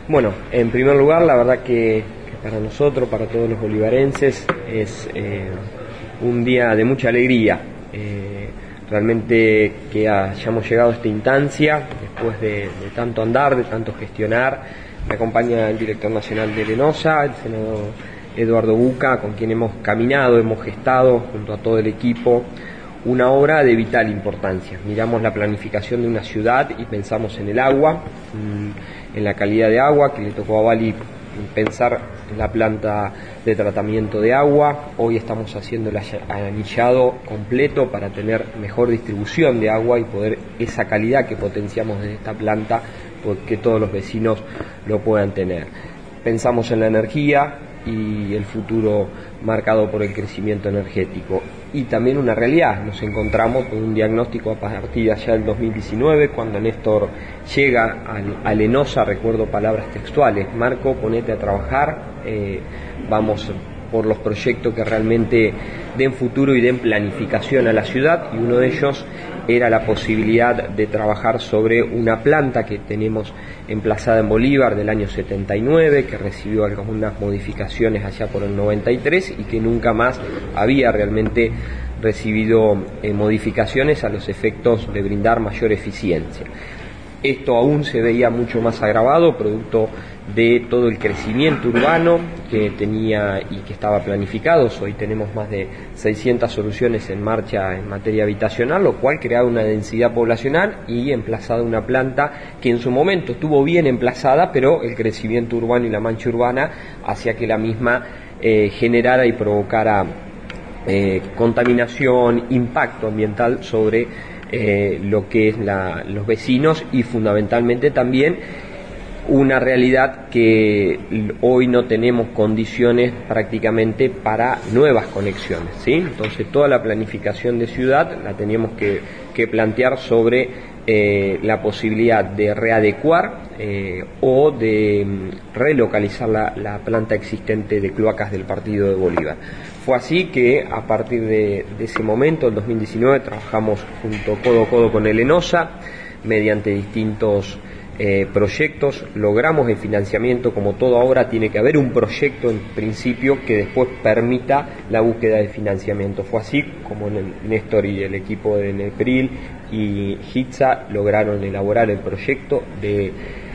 Bueno, en primer lugar, la verdad que para nosotros, para todos los bolivarenses, es un día de mucha alegría. Realmente que hayamos llegado a esta instancia, después de tanto andar, de tanto gestionar. Me acompaña el director nacional de Lenosa, el senador Eduardo Buca, con quien hemos caminado, hemos gestado junto a todo el equipo una obra de vital importancia. Miramos la planificación de una ciudad y pensamos en el agua, en la calidad de agua, que le tocó a Bali pensar en la planta de tratamiento de agua. Hoy estamos haciendo el anillado completo para tener mejor distribución de agua y poder esa calidad que potenciamos desde esta planta, porque todos los vecinos lo puedan tener. Pensamos en la energía y el futuro marcado por el crecimiento energético. Y también una realidad, nos encontramos con un diagnóstico a partir de allá del 2019, cuando Néstor llega a Lenosa. Recuerdo palabras textuales: Marco, ponete a trabajar, vamos por los proyectos que realmente den futuro y den planificación a la ciudad, y uno de ellos era la posibilidad de trabajar sobre una planta que tenemos emplazada en Bolívar del año 79, que recibió algunas modificaciones allá por el 93 y que nunca más había realmente recibido modificaciones a los efectos de brindar mayor eficiencia. Esto aún se veía mucho más agravado, producto de todo el crecimiento urbano que tenía y que estaba planificado. Hoy tenemos más de 600 soluciones en marcha en materia habitacional, lo cual creaba una densidad poblacional y emplazada una planta que en su momento estuvo bien emplazada, pero el crecimiento urbano y la mancha urbana hacía que la misma generara y provocara contaminación, impacto ambiental sobre lo que es los vecinos, y fundamentalmente también una realidad que hoy no tenemos condiciones prácticamente para nuevas conexiones, ¿sí? Entonces toda la planificación de ciudad la teníamos que plantear sobre la posibilidad de readecuar o de relocalizar la planta existente de cloacas del partido de Bolívar. Fue así que a partir de ese momento, el 2019, trabajamos codo a codo con el Lenosa, mediante distintos proyectos, logramos el financiamiento. Como todo ahora, tiene que haber un proyecto en principio que después permita la búsqueda de financiamiento. Fue así como Néstor y el equipo de Nepril y HITSA lograron elaborar el proyecto de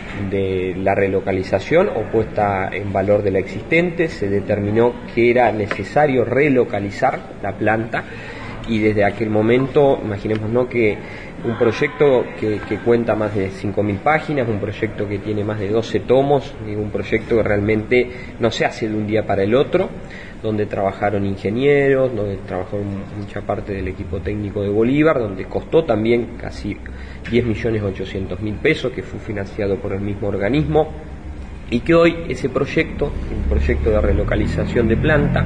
la relocalización o puesta en valor de la existente. Se determinó que era necesario relocalizar la planta, y desde aquel momento, imaginémonos que un proyecto que cuenta más de 5.000 páginas, un proyecto que tiene más de 12 tomos, un proyecto que realmente no se hace de un día para el otro, donde trabajaron ingenieros, donde trabajó mucha parte del equipo técnico de Bolívar, donde costó también casi 10.800.000 pesos, que fue financiado por el mismo organismo, y que hoy ese proyecto, un proyecto de relocalización de planta,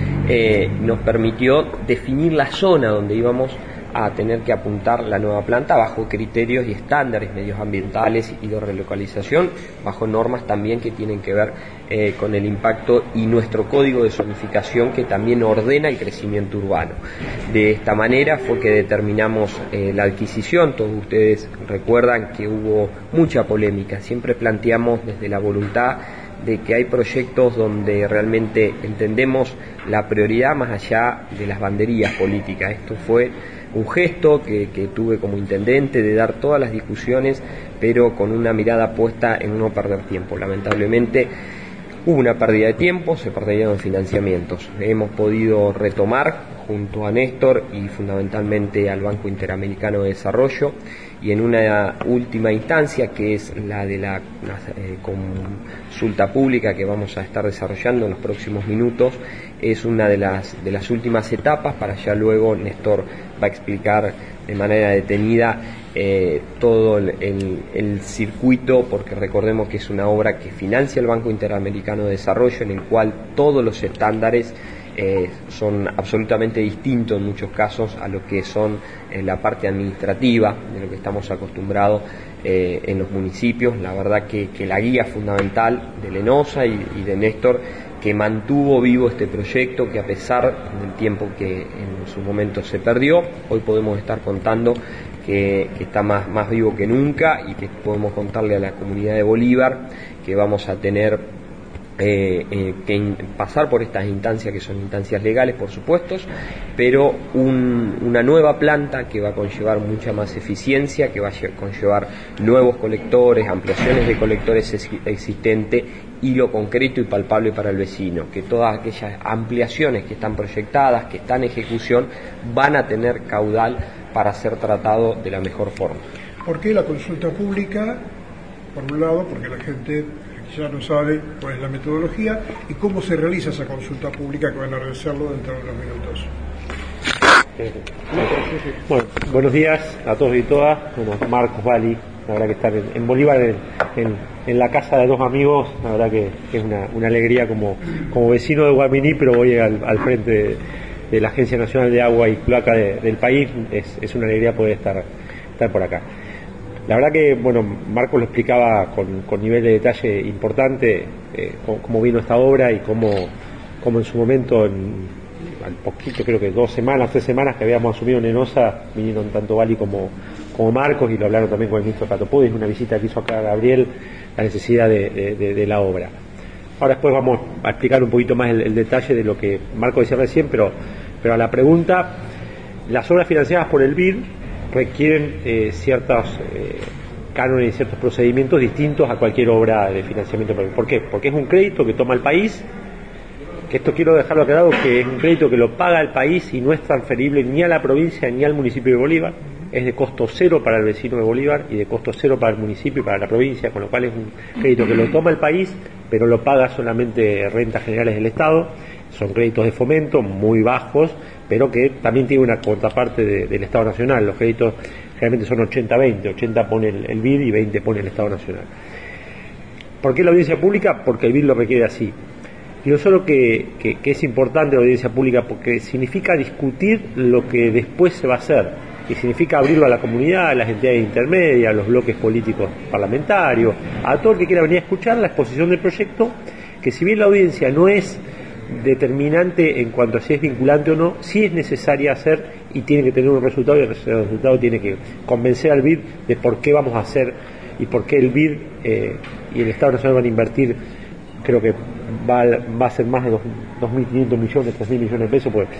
nos permitió definir la zona donde íbamos a tener que apuntar la nueva planta bajo criterios y estándares medioambientales y de relocalización, bajo normas también que tienen que ver con el impacto y nuestro código de zonificación, que también ordena el crecimiento urbano. De esta manera fue que determinamos la adquisición. Todos ustedes recuerdan que hubo mucha polémica, siempre planteamos desde la voluntad de que hay proyectos donde realmente entendemos la prioridad más allá de las banderías políticas. Esto fue un gesto que tuve como intendente, de dar todas las discusiones, pero con una mirada puesta en no perder tiempo. Lamentablemente hubo una pérdida de tiempo, se perdieron financiamientos. Hemos podido retomar junto a Néstor y fundamentalmente al Banco Interamericano de Desarrollo, y en una última instancia, que es la de la consulta pública que vamos a estar desarrollando en los próximos minutos, es una de las últimas etapas, para ya luego Néstor va a explicar de manera detenida todo el circuito, porque recordemos que es una obra que financia el Banco Interamericano de Desarrollo, en el cual todos los estándares son absolutamente distintos en muchos casos a lo que son la parte administrativa de lo que estamos acostumbrados en los municipios. La verdad que la guía fundamental de Lenosa y de Néstor, que mantuvo vivo este proyecto, que a pesar del tiempo que en su momento se perdió, hoy podemos estar contando que está más vivo que nunca, y que podemos contarle a la comunidad de Bolívar que vamos a tener que pasar por estas instancias, que son instancias legales por supuesto, pero una nueva planta que va a conllevar mucha más eficiencia, que va a conllevar nuevos colectores, ampliaciones de colectores existentes, y lo concreto y palpable para el vecino, que todas aquellas ampliaciones que están proyectadas, que están en ejecución, van a tener caudal para ser tratado de la mejor forma. ¿Por qué la consulta pública? Por un lado, porque la gente ya no sabe cuál es la metodología y cómo se realiza esa consulta pública, que van a realizarlo dentro de unos minutos. Bueno, buenos días a todos y todas. Bueno, Marcos, Vali, la verdad que estar en Bolívar, en la casa de dos amigos, la verdad que es una alegría como vecino de Guaminí, pero voy al frente de la Agencia Nacional de Agua y Cloaca del país. Es una alegría poder estar por acá. La verdad que, bueno, Marcos lo explicaba con nivel de detalle importante, cómo vino esta obra y cómo en su momento, al poquito, creo que 3 semanas que habíamos asumido en Lenosa, vinieron tanto Vali como Marcos, y lo hablaron también con el ministro Catopodis, una visita que hizo acá a Gabriel, la necesidad de la obra. Ahora después vamos a explicar un poquito más el detalle de lo que Marcos decía recién, pero a la pregunta, las obras financiadas por el BID requieren ciertos cánones y ciertos procedimientos distintos a cualquier obra de financiamiento. ¿Por qué? Porque es un crédito que toma el país, que esto quiero dejarlo aclarado, que es un crédito que lo paga el país y no es transferible ni a la provincia ni al municipio de Bolívar. Es de costo cero para el vecino de Bolívar y de costo cero para el municipio y para la provincia, con lo cual es un crédito que lo toma el país, pero lo paga solamente rentas generales del Estado. Son créditos de fomento muy bajos, pero que también tiene una contraparte del Estado Nacional. Los créditos generalmente son 80-20, 80 pone el BID y 20 pone el Estado Nacional. ¿Por qué la audiencia pública? Porque el BID lo requiere así. Y no solo que es importante la audiencia pública, porque significa discutir lo que después se va a hacer, y significa abrirlo a la comunidad, a las entidades intermedias, a los bloques políticos parlamentarios, a todo el que quiera venir a escuchar la exposición del proyecto, que si bien la audiencia no es determinante en cuanto a si es vinculante o no, sí es necesaria hacer y tiene que tener un resultado, y el resultado tiene que convencer al BID de por qué vamos a hacer y por qué el BID y el Estado Nacional van a invertir. Creo que va a ser más de 2.500 millones, 3.000 millones de pesos, pues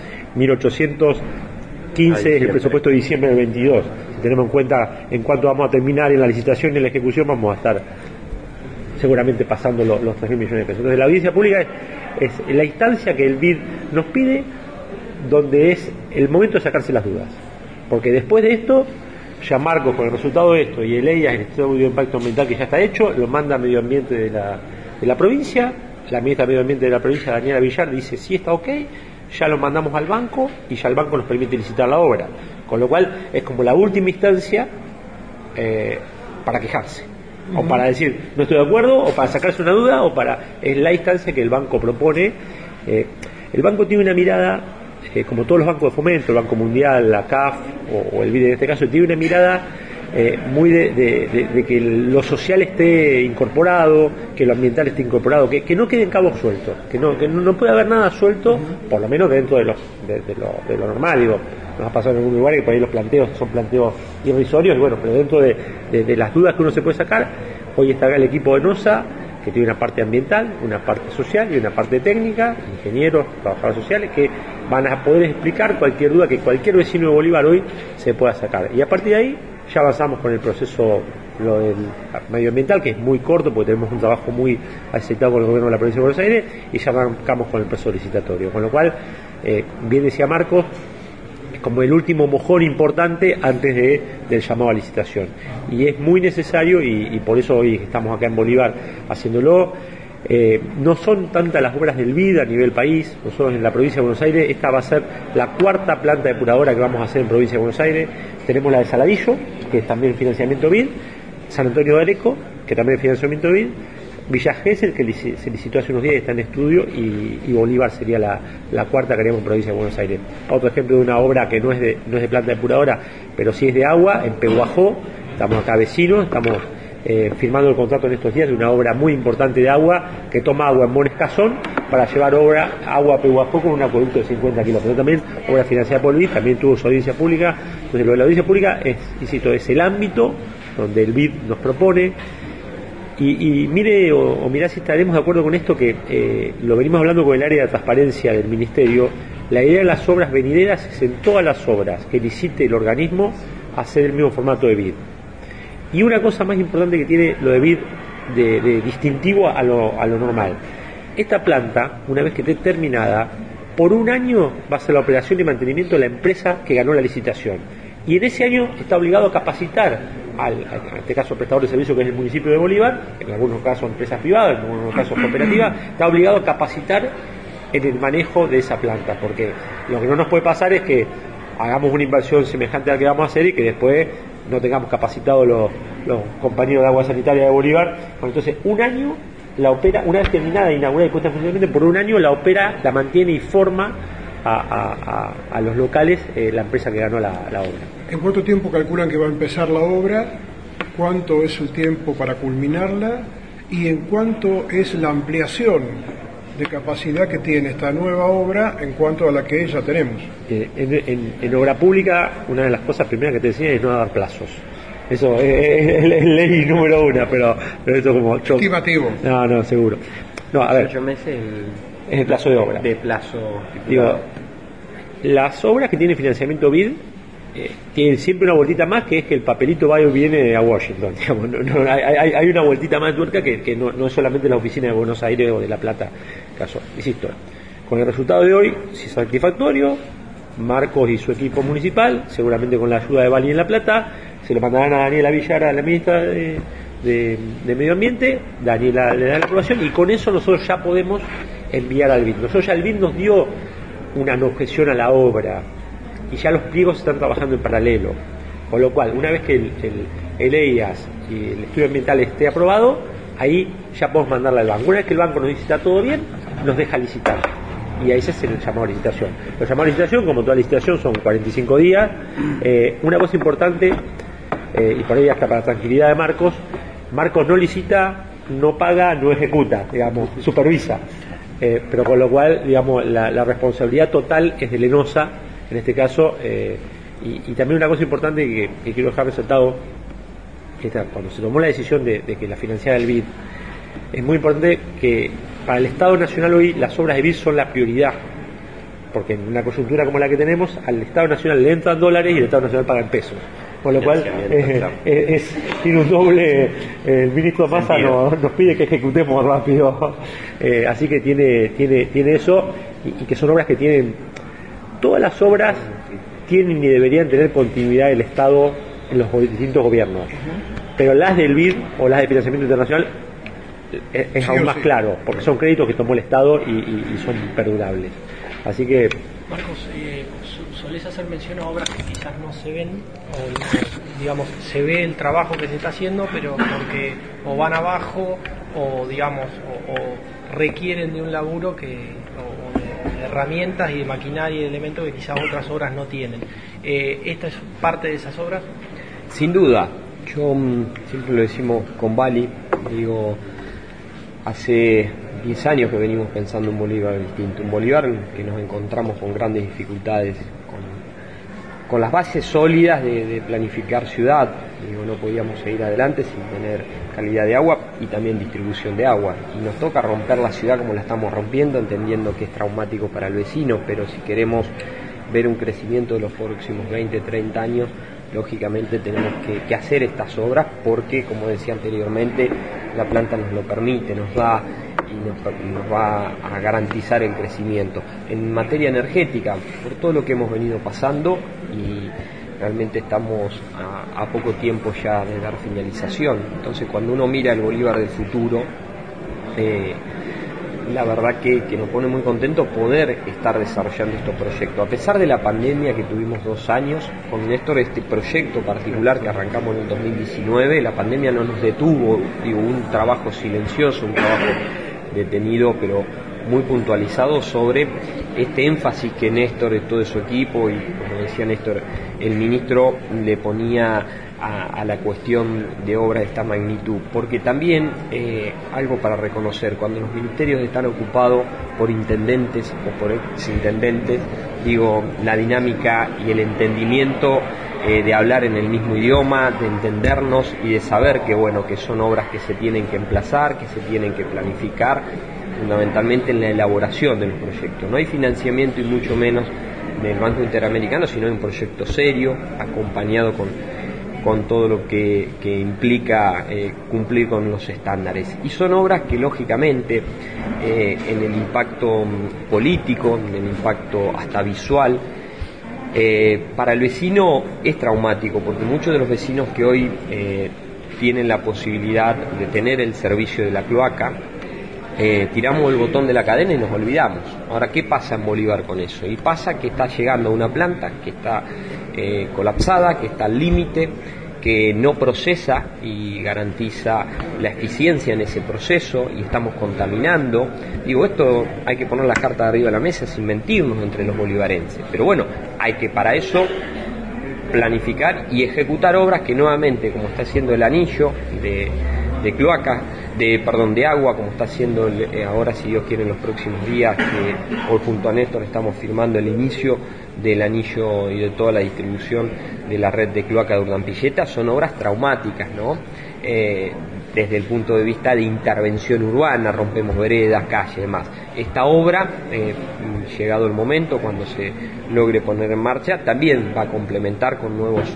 1.815 es el presupuesto de diciembre del 22. Si tenemos en cuenta en cuánto vamos a terminar en la licitación y en la ejecución, vamos a estar seguramente pasando los 3.000 millones de pesos. Entonces la audiencia pública es la instancia que el BID nos pide, donde es el momento de sacarse las dudas, porque después de esto ya Marcos, con el resultado de esto y el EIA, el estudio de impacto ambiental que ya está hecho, lo manda a Medio Ambiente de la provincia. La ministra de Medio Ambiente de la provincia, Daniela Villar, dice sí, está ok, ya lo mandamos al banco y ya el banco nos permite licitar la obra, con lo cual es como la última instancia para quejarse, o para decir no estoy de acuerdo, o para sacarse una duda, es la instancia que el banco propone. El banco tiene una mirada, como todos los bancos de fomento, el Banco Mundial, la CAF o el BID en este caso, tiene una mirada muy de que lo social esté incorporado, que lo ambiental esté incorporado, que no queden cabos sueltos, que no puede haber nada suelto, por lo menos dentro de lo normal. Digo, nos ha pasado en algún lugar que por ahí los planteos son planteos irrisorios, y bueno, pero dentro de las dudas que uno se puede sacar, hoy está acá el equipo de NOSA, que tiene una parte ambiental, una parte social y una parte técnica, ingenieros, trabajadores sociales, que van a poder explicar cualquier duda que cualquier vecino de Bolívar hoy se pueda sacar. Y a partir de ahí ya avanzamos con el proceso, lo del medioambiental, que es muy corto porque tenemos un trabajo muy aceptado con el gobierno de la provincia de Buenos Aires, y ya arrancamos con el proceso licitatorio, con lo cual, bien decía Marcos, como el último mojón importante antes del llamado a licitación, y es muy necesario, y por eso hoy estamos acá en Bolívar haciéndolo. No son tantas las obras del BID a nivel país. Nosotros en la provincia de Buenos Aires, esta va a ser la 4ª planta depuradora que vamos a hacer en provincia de Buenos Aires. Tenemos la de Saladillo, que es también financiamiento BID, San Antonio de Areco, que también es financiamiento BID, Villa Gesell, que se licitó hace unos días y está en estudio, y Bolívar sería la cuarta que haríamos en provincia de Buenos Aires. Otro ejemplo de una obra que no es de planta depuradora, pero sí es de agua, en Pehuajó. Estamos acá vecinos, estamos firmando el contrato en estos días de una obra muy importante de agua que toma agua en Mones Casón para llevar agua a Pehuajó con un acueducto de 50 kilómetros. Pero también obra financiada por el BID, también tuvo su audiencia pública. Entonces, lo de la audiencia pública es el ámbito donde el BID nos propone. Y mirá si estaremos de acuerdo con esto, que lo venimos hablando con el área de transparencia del Ministerio. La idea de las obras venideras es en todas las obras que licite el organismo hacer el mismo formato de BID. Y una cosa más importante que tiene lo de BID de distintivo a lo normal: esta planta, una vez que esté terminada, por un año va a ser la operación y mantenimiento de la empresa que ganó la licitación, y en ese año está obligado a capacitar en este caso prestador de servicio, que es el municipio de Bolívar, en algunos casos empresas privadas, en algunos casos cooperativas, está obligado a capacitar en el manejo de esa planta, porque lo que no nos puede pasar es que hagamos una inversión semejante a la que vamos a hacer y que después no tengamos capacitados los compañeros de agua sanitaria de Bolívar. Bueno, entonces un año la opera, una vez terminada, inaugurada y puesta en funcionamiento, por un año la opera, la mantiene y forma a los locales la empresa que ganó la obra. ¿En cuánto tiempo calculan que va a empezar la obra? ¿Cuánto es el tiempo para culminarla? ¿Y en cuánto es la ampliación de capacidad que tiene esta nueva obra en cuanto a la que ya tenemos? En obra pública, una de las cosas primeras que te decía es no dar plazos. Eso es ley número 1, pero esto como... Estimativo. No, seguro. No, a ver, 8 meses es el plazo de obra. De plazo. Digo, las obras que tienen financiamiento BID tienen siempre una vueltita más, que es que el papelito va y viene a Washington, digamos. Hay una vueltita más de tuerca que no es solamente la oficina de Buenos Aires o de La Plata. Caso, insisto, con el resultado de hoy, si es satisfactorio, Marcos y su equipo municipal, seguramente con la ayuda de Bali en La Plata, se lo mandarán a Daniela Villar, a la ministra de Medio Ambiente. Daniela le da la aprobación y con eso nosotros ya podemos enviar al BID. Nosotros ya el BID nos dio una objeción a la obra y ya los pliegos están trabajando en paralelo, con lo cual una vez que el EIAS y el estudio ambiental esté aprobado, ahí ya podemos mandarla al banco. Una vez que el banco nos dice está todo bien, nos deja licitar y ahí se hace el llamado a licitación. Los llamados a licitación, como toda licitación, son 45 días. Una cosa importante, y por ahí hasta para tranquilidad de Marcos no licita, no paga, no ejecuta, digamos, supervisa. Pero con lo cual, digamos, la responsabilidad total es de Lenosa, en este caso, y también una cosa importante que quiero dejar resaltado, que cuando se tomó la decisión de que la financiara el BID, es muy importante que para el Estado Nacional hoy las obras de BID son la prioridad, porque en una coyuntura como la que tenemos, al Estado Nacional le entran dólares y el Estado Nacional paga en pesos. Con lo cual tiene un doble, el ministro Massa nos pide que ejecutemos rápido, así que tiene eso, y que son obras que tienen, todas las obras tienen y deberían tener continuidad del Estado en los distintos gobiernos, pero las del BID o las de financiamiento internacional es aún más claro, porque son créditos que tomó el Estado y son perdurables. Así que... Marcos, solés hacer mención a obras que quizás no se ven, o digamos, se ve el trabajo que se está haciendo, pero porque o van abajo, o digamos, o requieren de un laburo o de herramientas y de maquinaria y de elementos que quizás otras obras no tienen. ¿Esta es parte de esas obras? Sin duda. Yo siempre lo decimos con Bali, digo, hace 10 años que venimos pensando un Bolívar distinto, un Bolívar que nos encontramos con grandes dificultades, con las bases sólidas de planificar ciudad. Digo, no podíamos seguir adelante sin tener calidad de agua y también distribución de agua, y nos toca romper la ciudad como la estamos rompiendo, entendiendo que es traumático para el vecino, pero si queremos ver un crecimiento de los próximos 20, 30 años, lógicamente tenemos que hacer estas obras, porque, como decía anteriormente, la planta nos lo permite, nos da y nos va a garantizar el crecimiento. En materia energética, por todo lo que hemos venido pasando, y realmente estamos a poco tiempo ya de dar finalización. Entonces, cuando uno mira el Bolívar del futuro, la verdad que nos pone muy contento poder estar desarrollando estos proyectos. A pesar de la pandemia que tuvimos 2 años, con Néstor este proyecto particular que arrancamos en el 2019, la pandemia no nos detuvo, un trabajo silencioso, un trabajo detenido, pero muy puntualizado sobre este énfasis que Néstor y todo su equipo, y como decía Néstor, el ministro le ponía a la cuestión de obras de esta magnitud, porque también algo para reconocer, cuando los ministerios están ocupados por intendentes o por exintendentes, la dinámica y el entendimiento de hablar en el mismo idioma, de entendernos y de saber que son obras que se tienen que emplazar, que se tienen que planificar, fundamentalmente en la elaboración de los proyectos. No hay financiamiento y mucho menos del Banco Interamericano, sino en un proyecto serio, acompañado con todo lo que implica cumplir con los estándares. Y son obras que lógicamente en el impacto político, en el impacto hasta visual, para el vecino es traumático, porque muchos de los vecinos que hoy tienen la posibilidad de tener el servicio de la cloaca, tiramos el botón de la cadena y nos olvidamos. Ahora, ¿qué pasa en Bolívar con eso? Y pasa que está llegando a una planta que está colapsada, que está al límite, que no procesa y garantiza la eficiencia en ese proceso, y estamos contaminando. Esto hay que poner las cartas arriba de la mesa sin mentirnos entre los bolivarenses, pero bueno, hay que para eso planificar y ejecutar obras que nuevamente, como está haciendo el anillo de cloaca, de agua, como está haciendo ahora, si Dios quiere, en los próximos días, que hoy junto a Néstor estamos firmando el inicio del anillo y de toda la distribución de la red de cloaca de Urdampilleta. Son obras traumáticas, ¿no? Desde el punto de vista de intervención urbana, rompemos veredas, calles, demás. Esta obra, llegado el momento, cuando se logre poner en marcha, también va a complementar con nuevos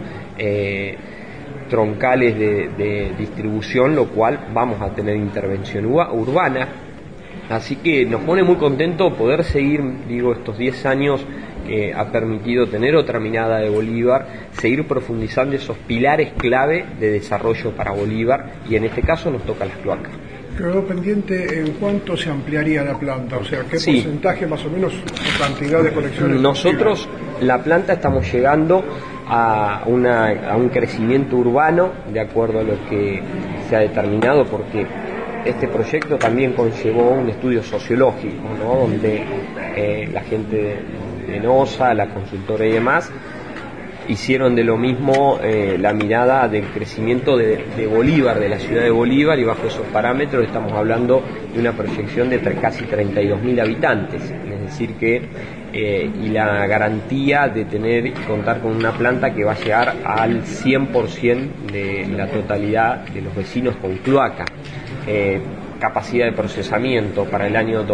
troncales de distribución, lo cual vamos a tener intervención urbana. Así que nos pone muy contento poder seguir, estos 10 años que ha permitido tener otra mirada de Bolívar, seguir profundizando esos pilares clave de desarrollo para Bolívar, y en este caso nos toca las cloacas. Quedó pendiente en cuánto se ampliaría la planta, o sea, qué porcentaje más o menos o cantidad de conexiones. Nosotros, la planta, estamos llegando a un crecimiento urbano de acuerdo a lo que se ha determinado, porque este proyecto también conllevó un estudio sociológico, ¿no? Donde la gente de NOSA, la consultora y demás, hicieron de lo mismo la mirada del crecimiento de Bolívar, de la ciudad de Bolívar, y bajo esos parámetros estamos hablando de una proyección de casi 32.000 habitantes, es decir que y la garantía de tener y contar con una planta que va a llegar al 100% de la totalidad de los vecinos con cloaca, capacidad de procesamiento para el año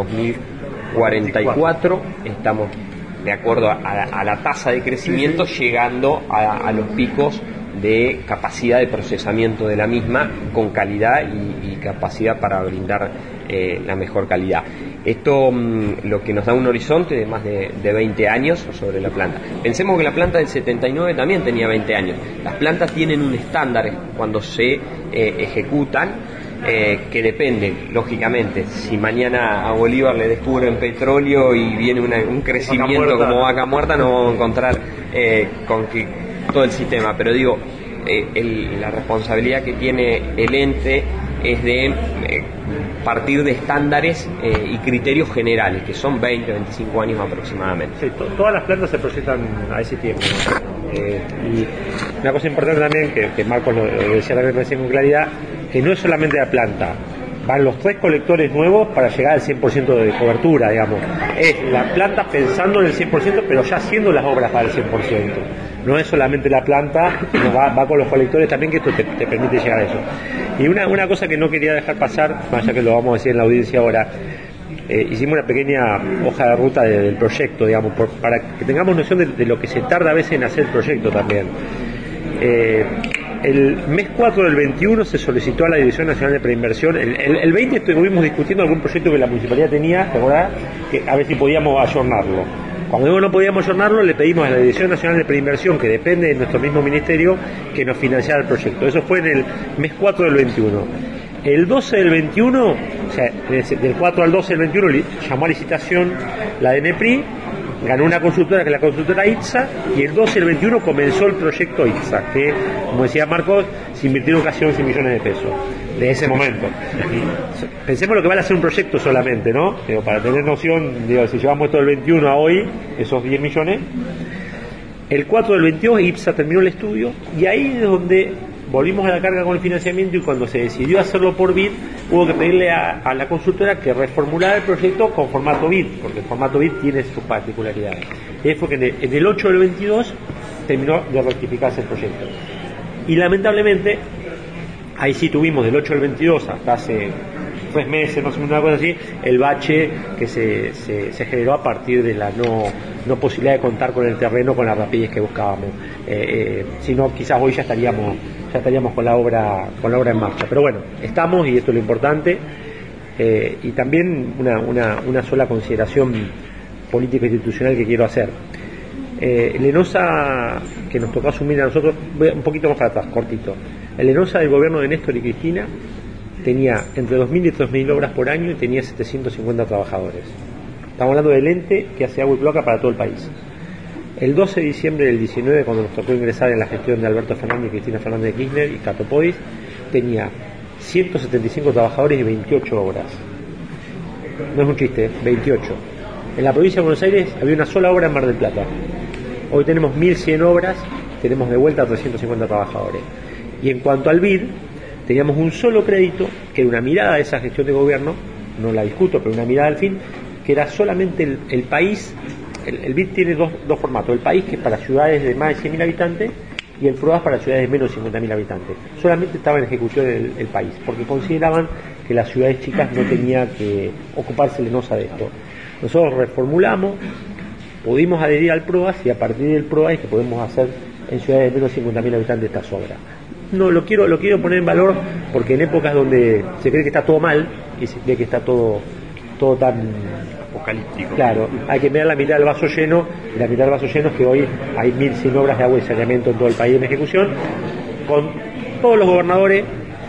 2044, estamos de acuerdo a la tasa de crecimiento, llegando a los picos de capacidad de procesamiento de la misma, con calidad y capacidad para brindar la mejor calidad. Esto lo que nos da un horizonte de más de 20 años sobre la planta. Pensemos que la planta del 79 también tenía 20 años. Las plantas tienen un estándar cuando se ejecutan, que depende, lógicamente, si mañana a Bolívar le descubren petróleo y viene un crecimiento como vaca muerta, no vamos a encontrar con que todo el sistema, pero la responsabilidad que tiene el ente es de partir de estándares y criterios generales, que son 20, 25 años aproximadamente. Sí, todas las plantas se proyectan a ese tiempo. Y una cosa importante también, que Marcos lo decía también recién con claridad, que no es solamente la planta, van los 3 colectores nuevos para llegar al 100% de cobertura, digamos. Es la planta pensando en el 100%, pero ya haciendo las obras para el 100%. No es solamente la planta, sino va con los colectores también, que esto te permite llegar a eso. Y una cosa que no quería dejar pasar, más allá que lo vamos a decir en la audiencia ahora, hicimos una pequeña hoja de ruta del proyecto, digamos, para que tengamos noción de lo que se tarda a veces en hacer el proyecto también. El mes 4 del 21 se solicitó a la Dirección Nacional de Preinversión. El 20 estuvimos discutiendo algún proyecto que la municipalidad tenía, ¿verdad? Que a ver si podíamos ayornarlo. Cuando no podíamos ayornarlo, le pedimos a la Dirección Nacional de Preinversión, que depende de nuestro mismo ministerio, que nos financiara el proyecto. Eso fue en el mes 4 del 21. El 12 del 21, o sea, del 4 al 12 del 21, llamó a licitación la DNPRI, ganó una consultora que es la consultora ITSA, y el 12 del 21 comenzó el proyecto ITSA, que, como decía Marcos, se invirtieron casi 11 millones de pesos de ese momento. Pensemos lo que vale hacer un proyecto solamente, ¿no? Pero para tener noción, digo, si llevamos esto del 21 a hoy, esos 10 millones, el 4 del 22 IPSA terminó el estudio, y ahí es donde volvimos a la carga con el financiamiento, y cuando se decidió hacerlo por BID, hubo que pedirle a la consultora que reformulara el proyecto con formato BID, porque el formato BID tiene sus particularidades. Y ahí fue que en el 8 del 22 terminó de rectificarse el proyecto. Y lamentablemente, ahí sí tuvimos del 8 al 22 hasta hace 3 meses, más o menos una cosa así, el bache que se generó a partir de la no posibilidad de contar con el terreno con la rapidez que buscábamos. Si no, quizás hoy ya estaríamos con la obra en marcha. Pero bueno, estamos, y esto es lo importante. Y también una sola consideración política e institucional que quiero hacer. El ENOSA que nos tocó asumir a nosotros, voy un poquito más para atrás, cortito. El ENOSA del gobierno de Néstor y Cristina tenía entre 2.000 y 3.000 obras por año y tenía 750 trabajadores. Estamos hablando del ente que hace agua y cloaca para todo el país. El 12 de diciembre del 19, cuando nos tocó ingresar en la gestión de Alberto Fernández y Cristina Fernández de Kirchner y Catopodis, tenía 175 trabajadores y 28 obras. No es un chiste, 28. En la provincia de Buenos Aires había una sola obra en Mar del Plata. Hoy tenemos 1.100 obras, tenemos de vuelta a 350 trabajadores. Y en cuanto al BID, teníamos un solo crédito, que era una mirada de esa gestión de gobierno, no la discuto, pero una mirada al fin, que era solamente el país. El BID tiene dos formatos: el país, que es para ciudades de más de 100.000 habitantes, y el FROAS para ciudades de menos de 50.000 habitantes. Solamente estaba en ejecución el país, porque consideraban que las ciudades chicas no tenían que ocuparse el ENOSA de esto. Nosotros reformulamos, pudimos adherir al PROAS, y a partir del PROAS es que podemos hacer en ciudades de menos de 50.000 habitantes estas obras. No, lo quiero poner en valor, porque en épocas donde se cree que está todo mal y se cree que está todo tan apocalíptico, claro, hay que mirar la mitad del vaso lleno, y la mitad del vaso lleno es que hoy hay 1.100 obras de agua y saneamiento en todo el país en ejecución, con todos los gobernadores,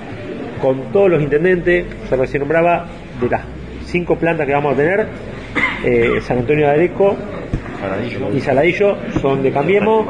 con todos los intendentes. Se recién nombraba de las 5 plantas que vamos a tener, San Antonio de Areco y Saladillo son de Cambiemos.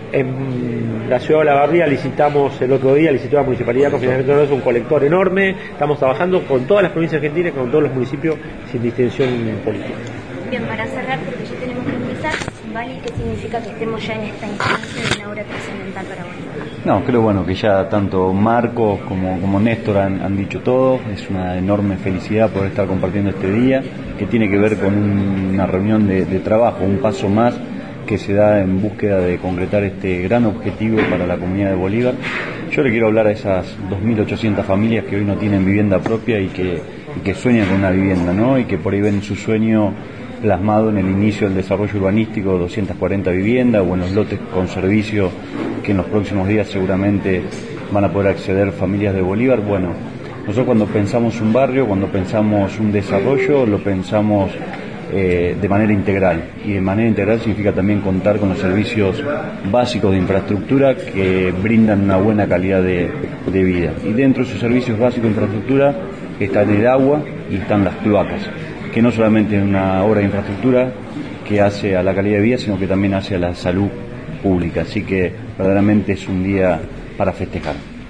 En la ciudad de Olavarría licitó la municipalidad con financiamiento de un colector enorme. Estamos trabajando con todas las provincias argentinas, con todos los municipios, sin distinción política. Bien, para cerrar, porque ya tenemos que empezar, ¿vale? ¿Qué significa que estemos ya en esta instancia de una obra trascendental para Bolívar? No, creo que ya tanto Marcos como Néstor han dicho todo. Es una enorme felicidad poder estar compartiendo este día, que tiene que ver con una reunión de trabajo, un paso más que se da en búsqueda de concretar este gran objetivo para la comunidad de Bolívar. Yo le quiero hablar a esas 2.800 familias que hoy no tienen vivienda propia y que sueñan con una vivienda, ¿no? Y que por ahí ven su sueño plasmado en el inicio del desarrollo urbanístico, 240 viviendas, o en los lotes con servicio que en los próximos días seguramente van a poder acceder familias de Bolívar. Bueno, nosotros cuando pensamos un barrio, cuando pensamos un desarrollo, lo pensamos de manera integral, y de manera integral significa también contar con los servicios básicos de infraestructura que brindan una buena calidad de vida. Y dentro de esos servicios básicos de infraestructura están el agua y están las cloacas, que no solamente es una obra de infraestructura que hace a la calidad de vida, sino que también hace a la salud pública. Así que verdaderamente es un día para festejar.